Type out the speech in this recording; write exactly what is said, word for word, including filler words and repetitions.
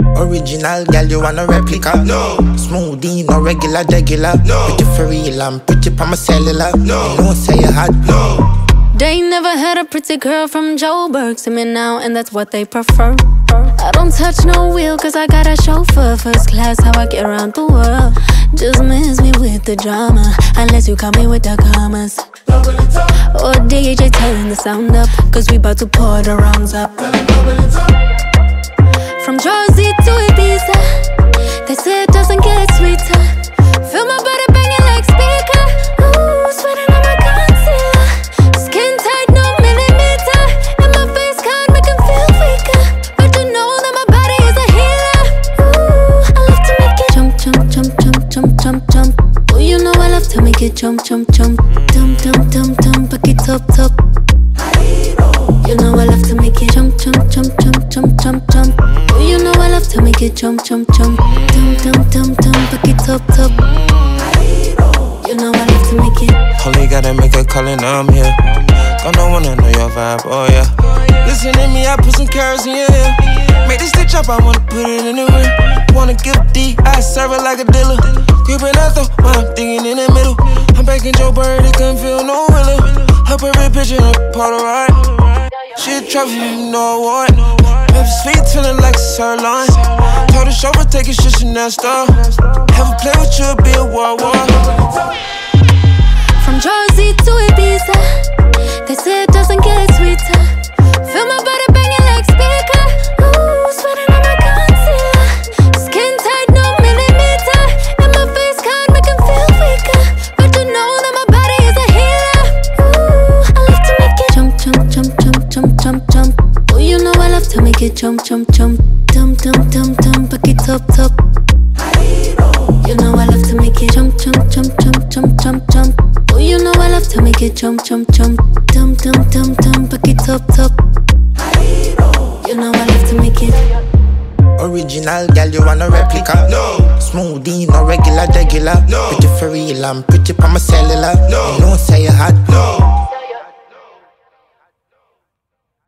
Original girl, you want a replica? No. Smoothie, no regular, regular. No. Pretty for real, I'm pretty pa my cellular. No. You know say you hot. No. They never had a pretty girl from Joburg. See me now, and that's what they prefer. I don't touch no wheel, cause I got a chauffeur. First class, how I get around the world. Just miss me with the drama, unless you call me with the commas. Or D J turn the sound up, cause we bout to pour the rounds up. From Jersey to Ibiza, they say it doesn't get sweeter. Feel my body banging like speaker. Ooh, sweating on my concealer. Skin tight, no millimeter. And my face card make him feel weaker. But you know that my body is a healer. Ooh, I love to make it jump, jump, jump, jump, jump, jump, jump. Oh, you know I love to make it jump, jump, jump. Dum, dum, dum, dum, back it up, top. You know I love to make it jump, jump, jump, jump, jump, jump, jump. Oh, you know I love to make it jump, jump, jump. Dum, dum, dum, dum, back it up, top. You know I love to make it. Only gotta make a call and I'm here. Gonna wanna know your vibe, oh yeah. Listen to me, I put some carrots in your ear. Make this stitch up, I wanna put it in the rear. Wanna give D, I serve it like a dealer. Creeping out though, while I'm thinking in the middle. I'm back in Joe Bird, it couldn't feel no realer. Her perfect picture, her Polaroid. She a trophy, you know what? Baby sweet, feeling like a sirloin. Told the chauffeur, take your shit, Chanel store. Have a play with you, be a war war. From Jersey to Ibiza, they say it doesn't get sweeter. Feel my body banging like speaker. Ooh, sweating on my concealer. Skin tight, no millimeter. And my face card make him feel weaker. But you know that my body is a healer. Ooh, I love to make it jump, jump, jump, jump, jump, jump, jump. Oh, you know I love to make it jump, jump, jump. Dum, dum, dum, dum, back it up, top. You know I love to make it jump, jump, jump, jump, jump, jump, jump. Oh, you know I love to make it jump, jump, jump. Dum, dum, dum, dum, back it up, top. You know I love to make it. Original girl, you want a replica? No. Smoothie, no regular, regular. No. Pretty for real, I'm pretty pa my cellular. No. You know say you hot. No.